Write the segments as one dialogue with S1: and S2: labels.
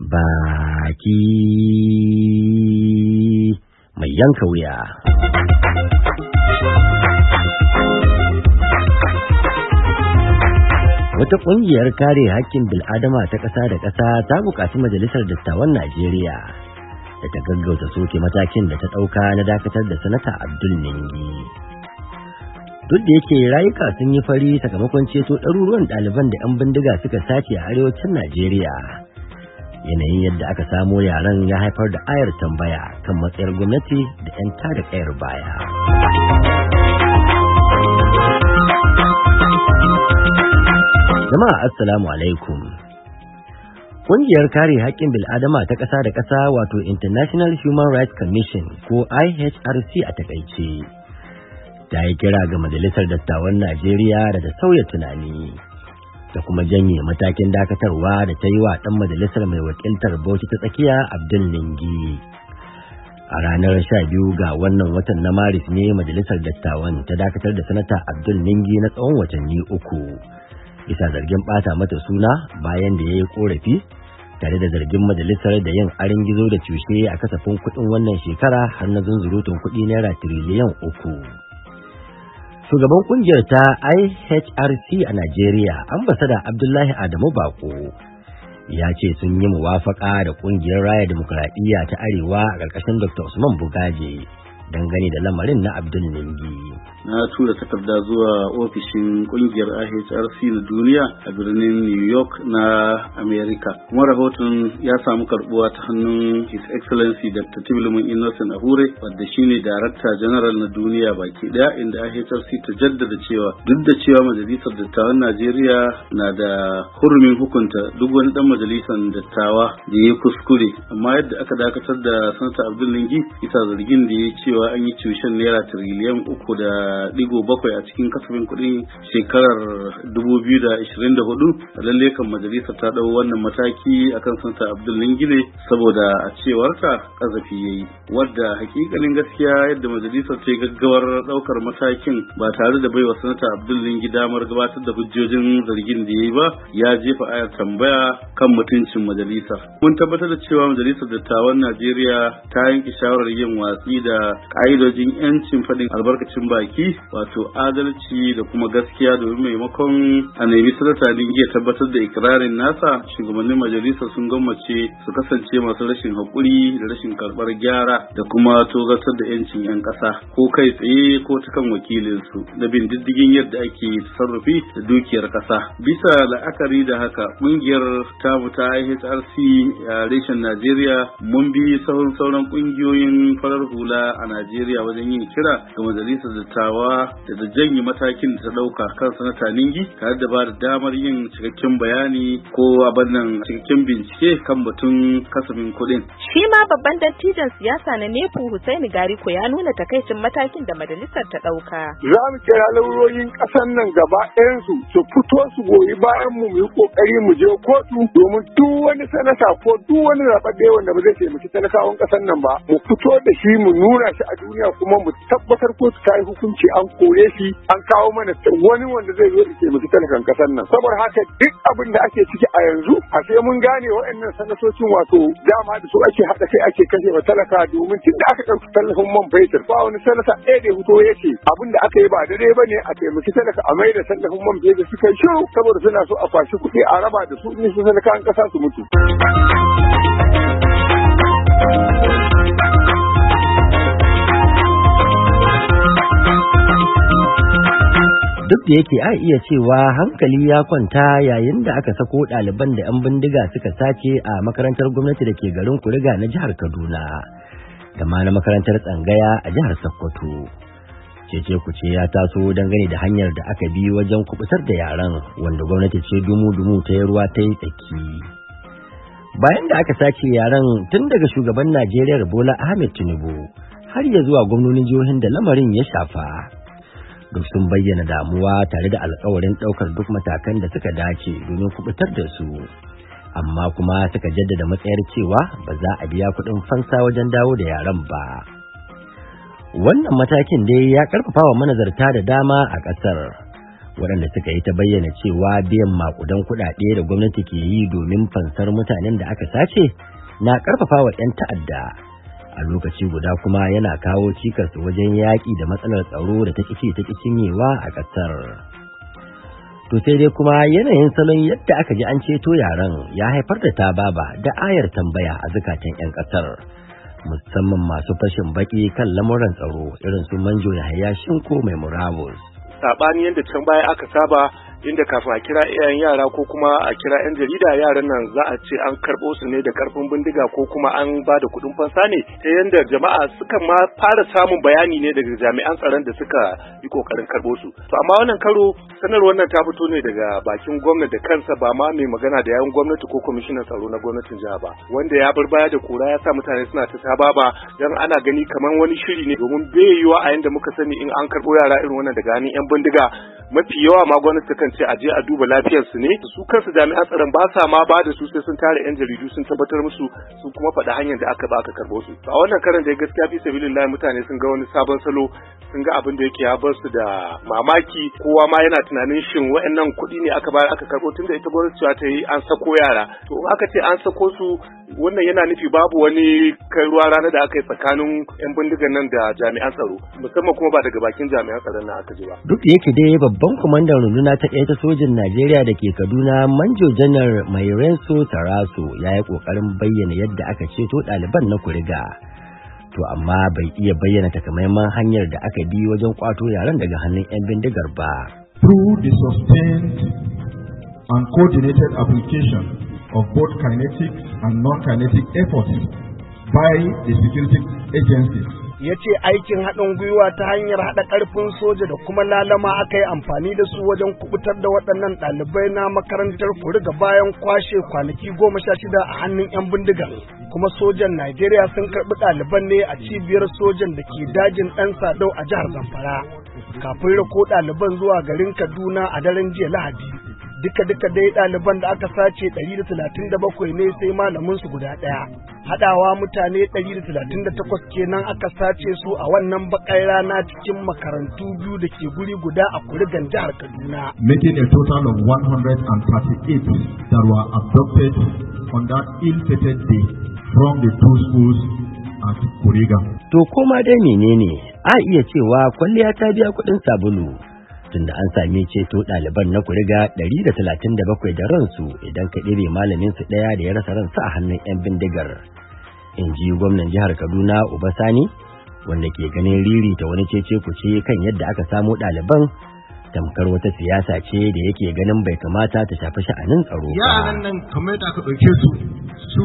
S1: baki mai yanka wuya. Wata ƙungiyar kare haƙƙin bil'adama ta ƙasa da ƙasa ta buƙaci Majalisar Dattawan Najeriya da ta gaggauta soke matakin da ta ɗauka na dakatar da Sanata Abdul Ningi. Duk da yake rayuka sun yi fari sakamakon ceto ɗaruruwan ɗaliban da 'yan bindiga suka sace a arewacin Najeriya, yanayin yadda aka samo yaran ya haifar da ayar tambaya kan matsayar gwamnati da 'yan tada kayar baya. Jama'a assalamu alaikum. Ƙungiyar kare haƙƙin bil'adama ta ƙasa da ƙasa wato International Human Rights Commission ko IHRC a takaice, ta yi kira ga Majalisar Dattawan Najeriya da ta sauya tunani da kuma janye matakin dakatarwa da ta yi wa ɗan majalisar mai wakiltar Bauchi ta tsakiya Abdul Ningi. A ranar 12 ga wannan watan na Maris ne Majalisar Dattawan ta dakatar da Sanata Abdul Ningi na tsawon watanni 3 bisa zargin ɓata mata suna bayan da ya yi ƙorafi tare da zargin majalisar da yin arin gizo da cushe a kasafin kuɗin wannan shekara har na zunzurutun kuɗi naira tiriliyan 3. Shugaban kungiyar ta IHRC a Najeriya, ambasada Abdullahi Adamu Bako, ya ce sun yi muwafaka da kungiyar Raya Dimokuraɗiyya ta Arewa a ƙarƙashin Dr. Usman Bugaje dangane da lamarin na Abdul Ningi.
S2: Na tura takarda zuwa ofishin kungiyar IHRC na duniya a birnin New York na America. Kuma rahoton ya samu karbuwa ta hannun His Excellency Dr. Tibulumin Innocent Ahure, wadda shine Director General na duniya baki daya, inda IHRC ta jaddada cewa duk da cewa Majalisar Dattawan Najeriya na da hurumin hukunta duk wani dan majalisar dattawa da ya kuskure, amma yadda aka dakatar da Sanata Abdul Ningi bisa zargin da ya cewa an yi cushen naira tiriliyan 3.7 a cikin kasafin kuɗin shekarar 2024, lalle kan majalisar ta dau wannan mataki akan Sanata Abdul Ningi ne saboda a cewarta kazafi yayi, wadda hakikanin gaskiya yadda majalisar ta gaggawar daukar matakin ba tare da baiwa Sanata Abdul Ningi damar gabatar da hujjojin zargin da yayi ba, ya jefa ayar tambaya kan mutuncin majalisar. Mun tabbatar da cewa Majalisar Dattawan Najeriya ta yanke shawarar yin watsi da ƙa'idojin 'yancin faɗin albarkacin baki, wato adalci da kuma gaskiya, domin maimakon a nemi Sanata Ningi ya tabbatar da ikirarin nasa, shugabannin majalisar sun gwammace su kasance masu rashin haƙuri da rashin karɓar gyara da kuma tozartar da 'yancin 'yan ƙasa ko kai tsaye ko ta kan wakilinsu da bin diddigin yadda ake tasarrufi da dukiyar ƙasa. Bisa la'akari da haka, ƙungiyar tamu ta IHRC a reshen Najeriya mun bi sauran ƙungiyoyin farar hula a Najeriya wajen yin kira ga majalisar dattawa da ta janye matakin da ta dauka kan Sanata Ningi, tare da ba da damar yin cikakken bayani ko cikakken bincike kan batun kasafin kuɗin.
S3: Shi ma babban dattijan siyasa na NEPU Hussaini Gariko ya nuna takaicin matakin da majalisar ta dauka.
S4: Za mu kira lauyoyin ƙasar nan gaba ɗayansu su fito su goyi bayan mu yi kokari mu je kotu, domin duk wani sanata ko duk wani zaɓaɓɓe wanda ba zai taimaki talakawan ƙasar nan ba, mu fito da shi mu nuna shi a duniya kuma mu tabbatar kotu ta yi hukunci an kore shi, an kawo mana wani wanda zai zo da taimaki talakan ƙasar nan. Saboda haka duk abin da ake ciki a yanzu, a sai mun gane waɗannan sanatocin wato dama da su ake haɗa kai ake kashe wa talaka, domin tun da aka ɗauki tallafin man fetur ba wani sanata ɗaya da fito ya ce abin da aka yi ba daidai ba ne a taimaki talaka a mai da tallafin man fetur, suka yi shiru saboda suna so a kwashi kuɗi a raba da su in su talakawan ƙasa su mutu.
S1: Duk da yake a iya cewa hankali ya kwanta yayin da aka sako ɗaliban da 'yan bindiga suka sace a makarantar gwamnati da ke garin Kuriga na jihar Kaduna da ma na makarantar Tsangaya a jihar Sokoto. Cece kuce ya taso dangane da hanyar da aka bi wajen kubutar da yaran, wanda gwamnati ce dumu-dumu ta yi ruwa ta yi tsaki. Bayan da aka sace yaran, tun daga shugaban Najeriya Bola Ahmed Tinubu har ya zuwa gwamnonin jihohin da lamarin ya shafa, duk sun bayyana damuwa tare da alkawarin ɗaukar duk matakan da suka dace domin kubutar da su, amma kuma suka jaddada matsayar cewa ba za a biya kuɗin fansa wajen dawo da yaran ba. Wannan matakin dai ya karfafa wa manazarta da dama a ƙasar, waɗanda suka yi ta bayyana cewa biyan makudan kuɗaɗe da gwamnati ke yi domin fansar mutanen da aka sace na ƙarfafa wa 'yan ta'adda a lokaci guda kuma yana kawo cikas wajen yaƙi da matsalar tsaro da ta cinyewa a ƙasar. To sai dai kuma yanayin salon yadda aka ji an ceto yaran ya haifar da tababa da ayar tambaya a zukatan 'yan ƙasar, musamman masu fashin baki kan lamuran tsaro irin su Manjo Yahaya Shinko mai murabus.
S5: Saɓani yadda can baya aka saba, inda kafin a kira iyayen yara ko kuma a kira 'yan jarida, yaran nan za a ce an karɓo su ne da karfin bindiga ko kuma an ba da kuɗin fansa ne, ta yadda jama'a suka ma fara samun bayani ne daga jami'an tsaron da suka yi ƙoƙarin karɓo su. To amma wannan karo sanarwar nan ta fito ne daga bakin gwamnati da kansa, ba ma mai magana da yawun gwamnati ko kwamishinan tsaro na gwamnatin jiha ba, wanda ya bar baya da kura ya sa mutane suna ta tababa dan ana gani kamar wani shiri ne, domin bai yiwuwa a yanda muka sani in an karɓo yara irin wannan daga hannun 'yan bindiga, mafi yawa ma gwamnati kan ce a je a duba lafiyar su ne, su kansu jami'an tsaron ba sa ma ba da su sai sun tare 'yan jaridu sun tabbatar musu, sun kuma faɗa hanyar da aka ba aka karɓo su. A wannan karan da gaskiya fi sabilillah mutane sun ga wani sabon salo, sun ga abin da yake ya bar su da mamaki, kowa ma yana tunanin shin wa'annan kuɗi ne aka bayar aka karɓo, tunda ita gwamnati ta yi an sako yara. To aka ce an sako su, wannan yana nufi babu wani kai ruwa rana da aka yi tsakanin 'yan bindigan nan da jami'an tsaro, musamman kuma ba daga bakin jami'an tsaron nan aka ji ba.
S1: Duk da yake dai babban kwamandan runduna ta ɗaya ta sojin Najeriya da ke Kaduna, Manjo Janar Mai Renso Taraso, ya yi ƙoƙarin bayyana yadda aka ceto ɗaliban na Kuriga. To amma bai iya bayyana takamaiman hanyar da aka bi wajen ƙwato yaran daga hannun 'yan bindigar ba.
S6: Through the sustained and coordinated application of both kinetic and non-kinetic efforts by the security agencies,
S7: ya ce aikin haɗin gwiwa ta hanyar haɗa ƙarfin soja da kuma lalama aka yi amfani da su wajen kubutar da waɗannan ɗalibai na makarantar Kuriga bayan kwashe kwanaki 16 a hannun 'yan bindiga. Kuma sojan Najeriya sun karɓi ɗaliban ne a cibiyar sojan da ke dajin ɗan Sadau a jihar Zamfara, kafin rako ɗaliban zuwa garin Kaduna a daren jiya Lahadi. Duka dai ɗaliban da aka sace 137 ne, sai malamin su guda ɗaya. Haɗawa mutane 138 kenan aka sace su a wannan baƙar rana cikin makarantu biyu da ke guri guda a Kurigan jihar Kaduna.
S6: Making a total of 138 that were abducted on that ill-fated day from the two schools at Kuriga.
S1: To koma dai menene, a iya cewa kwalliya ta biya kuɗin sabulu, tunda an sami ceto ɗaliban na Kuriga 137 da ransu idan ka ɗebe malamin su ɗaya da ya rasa ransa a hannun 'yan bindigar. In ji gwamnan jihar Kaduna Uba Sani, wanda ke ganin ririta wani cece kuce kan yadda aka samo ɗaliban tamkar wata siyasa ce da yake ganin bai kamata ta shafi sha'anin tsaro ba.
S8: Yaran nan kamar da aka ɗauke su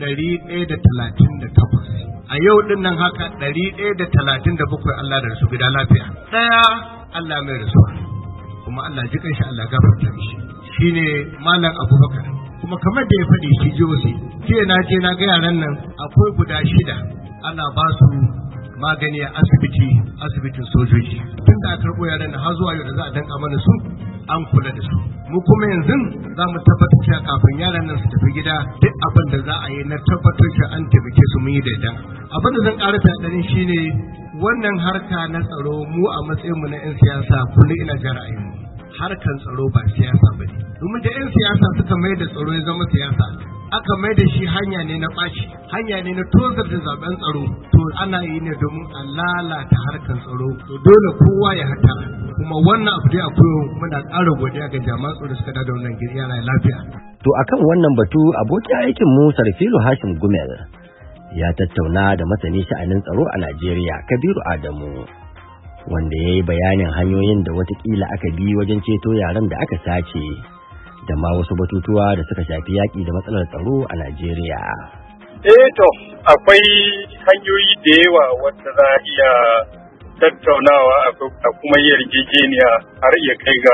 S8: 138. A yau ɗin nan haka 137 Allah da su gida lafiya. Ɗaya Allah mai rasuwa, kuma Allah ji kanshi, Allah gafarta mishi, shine Malam Abubakar. Kuma kamar da ya faɗi shi Josi, jiya na je na ga yaran nan akwai guda 6 ana ba su magani a asibitin sojoji. Tun da aka karɓo yaran nan har zuwa yau da za a danka mana su, an kula da su. Mu kuma yanzu za mu tabbatar cewa kafin yaran nan su tafi gida duk abin da za a yi na tabbatar cewa an taimake su mun yi daidan. Abin da zan ƙara taɗarin shine wannan harka na tsaro, mu a matsayinmu na 'yan siyasa kullum ina jin ra'ayinmu, harkan tsaro ba siyasa ba ne. Domin da 'yan siyasa suka mai da tsaro ya zama siyasa, aka mai da shi hanya ne na ɓaci, hanya ne na tozar da zaben tsaro, to ana yi ne domin a lalata harkan tsaro. To dole kowa ya hatara, kuma wannan abu dai akwai muna ƙara godiya ga jami'an tsaro suka da wannan gari yana lafiya.
S1: To akan wannan batu abokin aikin mu Sarfilu Hashim Gumel ya tattauna da masani sha'anin tsaro a Najeriya Kabiru Adamu, wanda ya yi bayanin hanyoyin da watakila aka bi wajen ceto yaran da aka sace da ma wasu batutuwa da suka shafi yaƙi da matsalar tsaro a Najeriya.
S9: To akwai hanyoyi da yawa wanda za a iya tattaunawa a kuma yarjejeniya har iya kai ga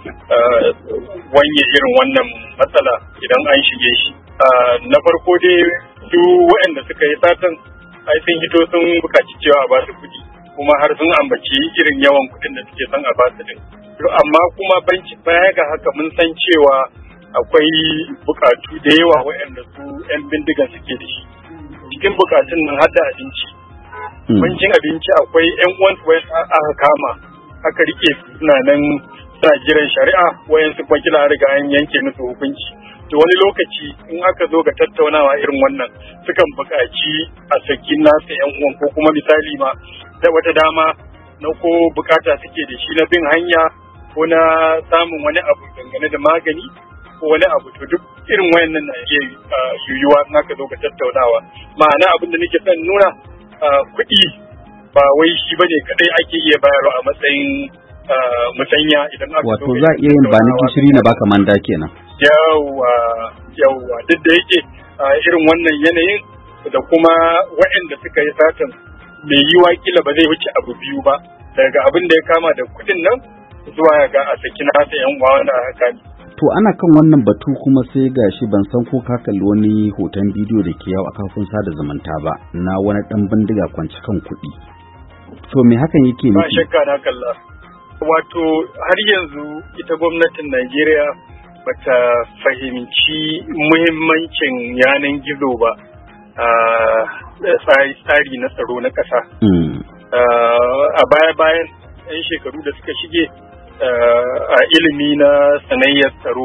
S9: wanye irin wannan matsala idan an shige shi. Na farko dai su waɗanda suka yi satan ai sun hito sun bukaci cewa a ba su kuɗi, kuma har sun ambaci irin yawan kuɗin da suke son a ba su din. Amma kuma baya ga haka mun san cewa akwai bukatu da yawa waɗanda su 'yan bindigan suke da shi. Cikin bukatun nan har da abinci. Bancin abinci akwai 'yan uwansu aka kama aka rike suna nan suna jiran shari'a, wayansu kuma kila riga an yanke musu hukunci. To wani lokaci in aka zo ga tattaunawa irin wannan sukan buƙaci a saki nasu yan uwan, ko kuma misali ma da wata dama na ko bukata suke da shi na bin hanya ko na samun wani abu dangane da magani ko wani abu. To duk irin wayannan na iya yiwuwa in aka zo ga tattaunawa. Ma'ana abin da nake son nuna, kuɗi ba wai shi bane kadai ake iya bayarwa a matsayin musanya idan aka
S10: wato za a iya yin ba ni gishiri na baka manda kenan.
S9: Yawwa duk da yake irin wannan yanayin da kuma waɗanda suka yi satan mai yiwa kila ba zai wuce abu biyu ba, daga abin da ya kama da kuɗin nan zuwa ga a saki nasa yan uwa wanda haka ne.
S10: To ana kan wannan batu kuma sai gashi ban san ko ka kalli wani hoton bidiyo da ke yawo a kafin sada zumunta ba na wani dan bindiga kwanci kan kuɗi. To me hakan yake nufi?
S9: Ba shakka na kalla. Wato har yanzu ita gwamnatin Najeriya bata fahimci muhimmancin yanan gizo ba a tsari na tsaro na ƙasa. A baya-bayan 'yan shekaru da suka shige a ilimi na sanayyar tsaro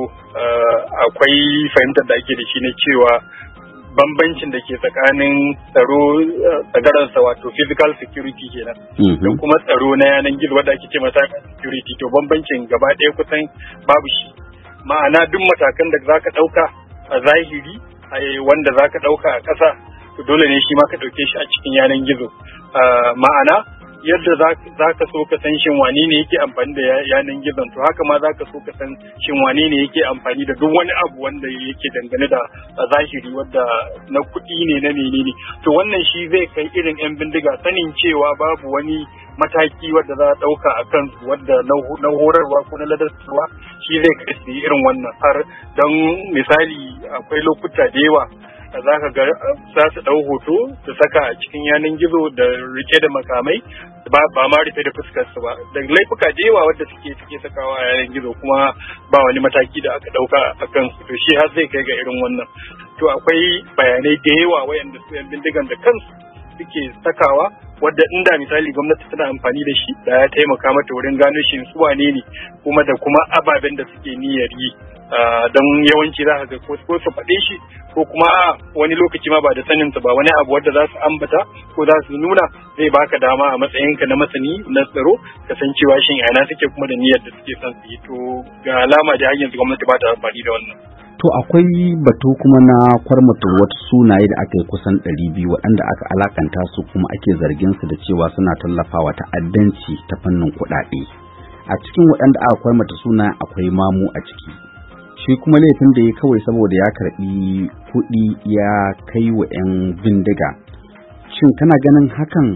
S9: akwai fahimtar da ake da shi na cewa bambancin da ke tsakanin tsaro tsagararsa wato physical security kenan da kuma tsaro na yanan gizo wadda ake ce masa security, to bambancin gaba ɗaya kusan babu shi. Ma'ana duk matakan da za ka ɗauka a zahiri wanda za ka ɗauka a ƙasa, to dole ne shi ma ka ɗauke shi a cikin yanan gizo. Ma'ana yadda za ka so ka san shin wane ne yake amfani da yanan gizon, to haka ma za ka so ka san shin wane ne yake amfani da duk wani abu wanda yake dangane da zahiri wadda na kuɗi ne na menene. To wannan shi zai kai irin 'yan bindiga sanin cewa babu wani mataki wadda za a ɗauka a kansu wadda na horarwa ko na ladarwa, shi zai kai su irin wannan. Har don misali akwai lokuta da yawa za ka ga za su ɗau hoto su saka a cikin yanan gizo da rike da makamai ba ma rufe da fuskar su ba, da laifuka da yawa wadda suke sakawa a yanan gizo kuma ba wani mataki da aka ɗauka a kansu. To shi har zai kai ga irin wannan. To akwai bayanai da yawa wayanda su yan bindigan da kansu suke sakawa wadda inda misali gwamnati tana amfani da shi da ya taimaka mata wurin gano shi su wane ne kuma da kuma ababen da suke niyyar yi. Don yawanci za ka ga ko su faɗe shi ko kuma wani lokaci ma ba da saninsa ba, wani abu wadda za su ambata ko za su nuna zai baka dama a matsayinka na masani na tsaro ka san cewa shin ina suke kuma da niyyar da suke son su yi. To ga alama da har yanzu gwamnati ba ta amfani da wannan.
S10: To akwai batu kuma na kwarmata wasu sunaye da aka yi kusan 200 waɗanda aka alakanta su kuma ake zargin su da cewa suna tallafawa ta'addanci ta fannin kuɗaɗe. A cikin waɗanda aka kwarmata suna akwai Mamu a ciki. Shi kuma laifin da ya kawai saboda ya karɓi kuɗi ya kai wa 'yan bindiga. Shin kana ganin hakan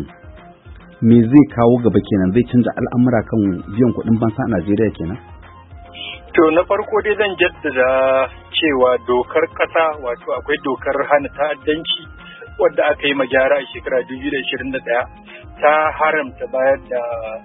S10: me zai kawo gaba kenan, zai canza al'amura kan biyan kuɗin fansa a Najeriya kenan?
S9: To na farko dai zan jaddada cewa dokar ƙasa wato akwai dokar hana ta'addanci wadda aka yi magyara a shekara 2021 ta haramta bayar da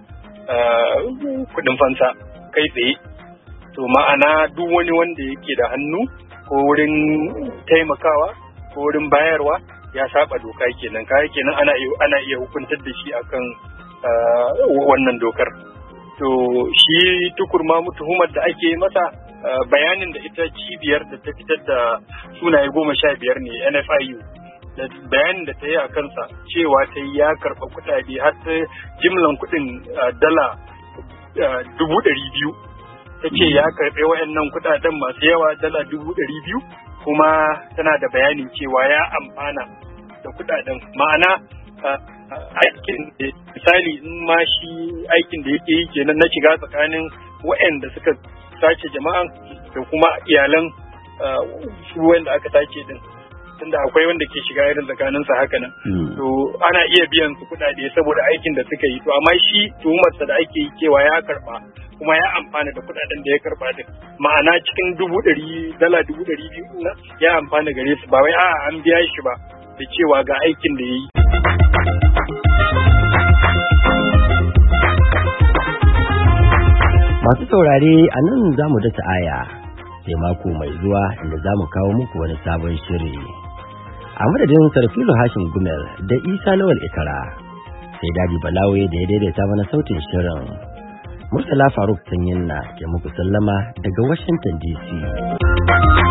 S9: kuɗin fansa kai tsaye. To ma'ana duk wani wanda yake da hannu ko wurin taimakawa ko wurin bayarwa ya saba doka kenan, kai kenan ana iya hukuntar da shi akan wannan dokar. To shi Tukur Mamu tuhumar da ake masa bayanin da ita cibiyar da ta fitar da sunaye 15 ne NFIU, da bayanin da ta yi a kansa cewa ta yi ya karɓa kuɗaɗe har ta jimlan kuɗin dala 200,000. Ta ce ya karɓe wayannan kuɗaɗen masu yawa dala 200,000 kuma tana da bayanin cewa ya amfana da kuɗaɗen. Ma'ana aikin da misali in ma shi aikin da yake yi kenan na shiga tsakanin wayanda suka sace jama'an da kuma iyalan su wanda aka sace din, tunda akwai wanda ke shiga irin tsakanin sa haka nan. To ana iya biyan su kuɗaɗe saboda aikin da suka yi. To amma shi tuhumarsa da ake yi cewa ya karɓa kuma ya amfana da kuɗaɗen da ya karɓa din, ma'ana cikin dala 200,000 ya amfana gare su, ba wai an biya shi ba da cewa ga aikin da ya yi.
S1: Masu saurare a nan za mu dasa aya sai mako mai zuwa inda za mu kawo muku wani sabon shiri. A madadin Sarfilu Hashim Gumel da Isa Lawal Ikara sai Dadi Balawe da ya daidaita mana sautin shirin. Murtala Faruk Sanyin na ke muku sallama daga Washington DC.